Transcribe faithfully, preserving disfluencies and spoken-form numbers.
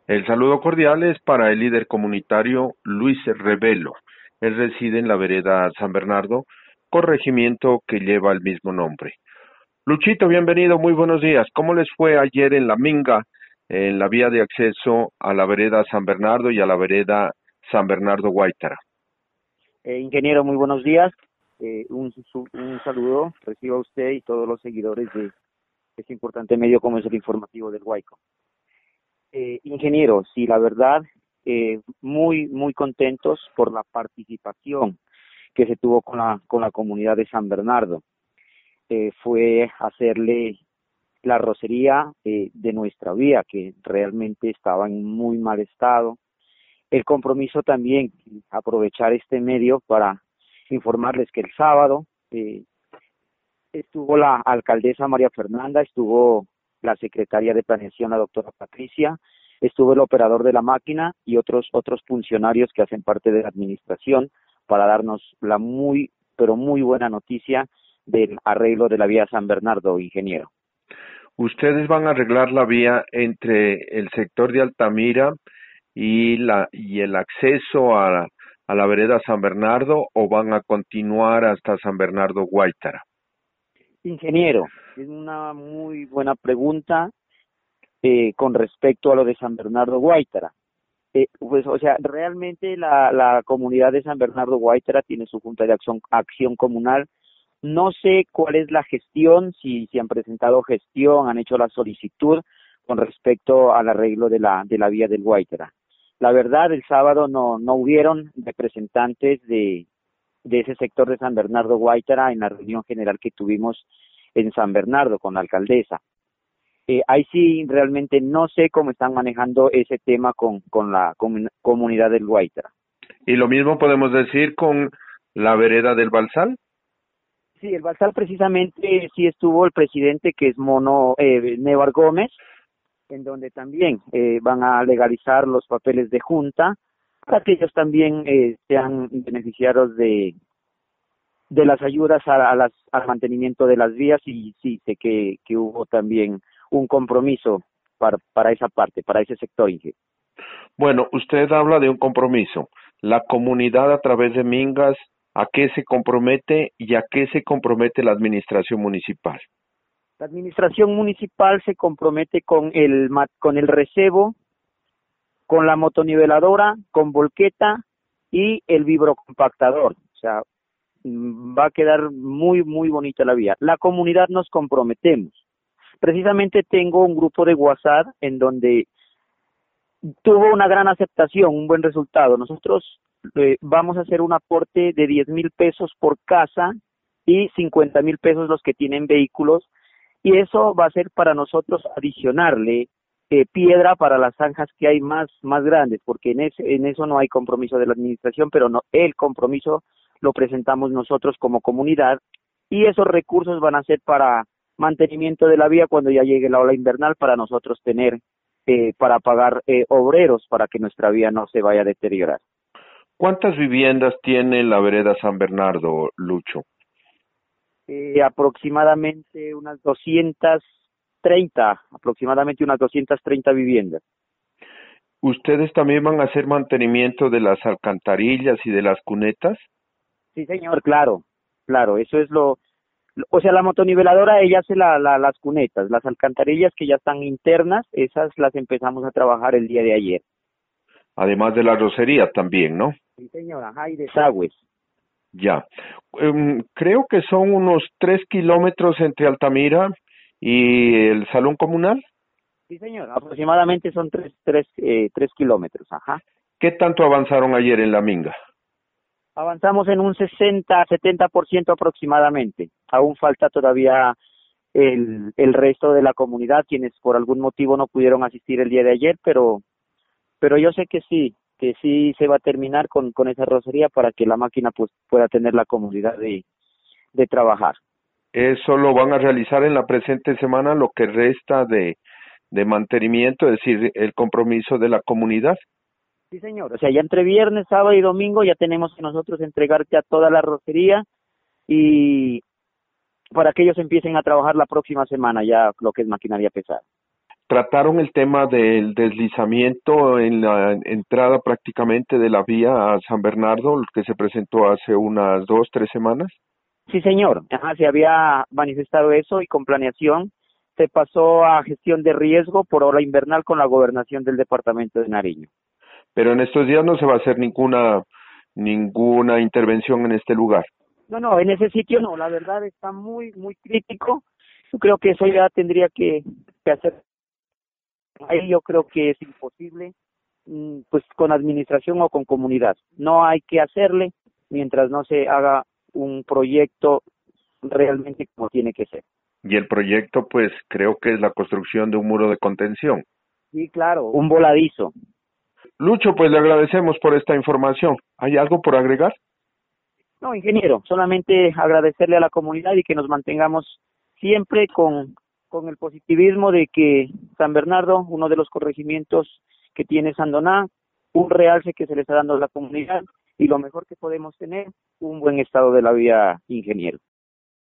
El saludo cordial es para el líder comunitario Luis Revelo. Él reside en la vereda San Bernardo, corregimiento que lleva el mismo nombre. Luchito, bienvenido, muy buenos días. ¿Cómo les fue ayer en la Minga, en la vía de acceso a la vereda San Bernardo y a la vereda San Bernardo Guaitara? Eh, ingeniero, muy buenos días. Eh, un, un saludo recibo a usted y todos los seguidores de este importante medio como es el informativo del Guayco. Eh, ingeniero, sí, la verdad, eh, muy, muy contentos por la participación que se tuvo con la, con la comunidad de San Bernardo. Eh, fue hacerle la rocería eh, de nuestra vía, que realmente estaba en muy mal estado. El compromiso también, aprovechar este medio para informarles que el sábado eh, estuvo la alcaldesa María Fernanda, estuvo la secretaria de Planeación, la doctora Patricia, estuvo el operador de la máquina y otros otros funcionarios que hacen parte de la administración para darnos la muy, pero muy buena noticia del arreglo de la vía San Bernardo, ingeniero. Ustedes van a arreglar la vía entre el sector de Altamira y la y el acceso a, a la vereda San Bernardo, o van a continuar hasta San Bernardo Guaitara. Ingeniero, es una muy buena pregunta eh, con respecto a lo de San Bernardo Guaitara. Eh, pues, o sea, realmente la, la comunidad de San Bernardo Guaitara tiene su junta de acción, acción comunal. No sé cuál es la gestión, si, si han presentado gestión, han hecho la solicitud con respecto al arreglo de la, de la vía del Guaitara. La verdad, el sábado no, no hubieron representantes de, de ese sector de San Bernardo Guaitara en la reunión general que tuvimos en San Bernardo con la alcaldesa. Eh, ahí sí realmente no sé cómo están manejando ese tema con, con la comun comunidad del Guaitara. ¿Y lo mismo podemos decir con la vereda del Balsal? Sí, el Balsal precisamente sí estuvo el presidente, que es Mono eh, Nevar Gómez, en donde también eh, van a legalizar los papeles de junta para que ellos también eh, sean beneficiarios de de las ayudas a, a las, al mantenimiento de las vías, y sí sé que, que hubo también un compromiso para, para esa parte, para ese sector. Bueno, usted habla de un compromiso. La comunidad a través de Mingas, ¿a qué se compromete y a qué se compromete la administración municipal? La administración municipal se compromete con el, con el recebo, con la motoniveladora, con volqueta y el vibrocompactador. O sea, va a quedar muy, muy bonita la vía. La comunidad nos comprometemos. Precisamente tengo un grupo de WhatsApp en donde tuvo una gran aceptación, un buen resultado. Nosotros eh, vamos a hacer un aporte de diez mil pesos por casa y cincuenta mil pesos los que tienen vehículos, y eso va a ser para nosotros adicionarle eh, piedra para las zanjas que hay más, más grandes, porque en, ese, en eso no hay compromiso de la administración, pero no, el compromiso lo presentamos nosotros como comunidad, y esos recursos van a ser para mantenimiento de la vía cuando ya llegue la ola invernal, para nosotros tener eh, para pagar eh, obreros para que nuestra vía no se vaya a deteriorar. ¿Cuántas viviendas tiene la vereda San Bernardo, Lucho? Eh, aproximadamente unas doscientas treinta, aproximadamente unas doscientas treinta viviendas. ¿Ustedes también van a hacer mantenimiento de las alcantarillas y de las cunetas? Sí, señor, claro, claro, eso es lo, lo o sea, la motoniveladora ella hace la, la, las cunetas, las alcantarillas que ya están internas, esas las empezamos a trabajar el día de ayer. Además de la rocería también, ¿no? Sí, señor, ajá, y desagües. Ya. Um, creo que son unos tres kilómetros entre Altamira y el salón comunal. Sí, señor, aproximadamente son tres, tres, eh, tres kilómetros, ajá. ¿Qué tanto avanzaron ayer en la Minga? Avanzamos en un sesenta, setenta por ciento aproximadamente. Aún falta todavía el, el resto de la comunidad, quienes por algún motivo no pudieron asistir el día de ayer, pero, pero yo sé que sí, que sí se va a terminar con, con esa rocería para que la máquina pues pueda tener la comodidad de, de trabajar. Eso lo van a realizar en la presente semana, lo que resta de, de mantenimiento, es decir, el compromiso de la comunidad. Sí, señor. O sea, ya entre viernes, sábado y domingo ya tenemos que nosotros entregar ya toda la rocería, y para que ellos empiecen a trabajar la próxima semana ya lo que es maquinaria pesada. ¿Trataron el tema del deslizamiento en la entrada prácticamente de la vía a San Bernardo, que se presentó hace unas dos, tres semanas? Sí, señor. Ajá, se había manifestado eso y con planeación se pasó a gestión de riesgo por hora invernal con la gobernación del departamento de Nariño. Pero en estos días no se va a hacer ninguna ninguna intervención en este lugar. No, no, en ese sitio no, la verdad está muy, muy crítico. Yo creo que eso ya tendría que, que hacer. Ahí yo creo que es imposible, mm, pues con administración o con comunidad. No hay que hacerle mientras no se haga un proyecto realmente como tiene que ser. Y el proyecto, pues creo que es la construcción de un muro de contención. Sí, claro, un voladizo. Lucho, pues le agradecemos por esta información. ¿Hay algo por agregar? No, ingeniero, solamente agradecerle a la comunidad y que nos mantengamos siempre con, con el positivismo de que San Bernardo, uno de los corregimientos que tiene Sandoná, un realce que se le está dando a la comunidad y lo mejor que podemos tener, un buen estado de la vía, ingeniero.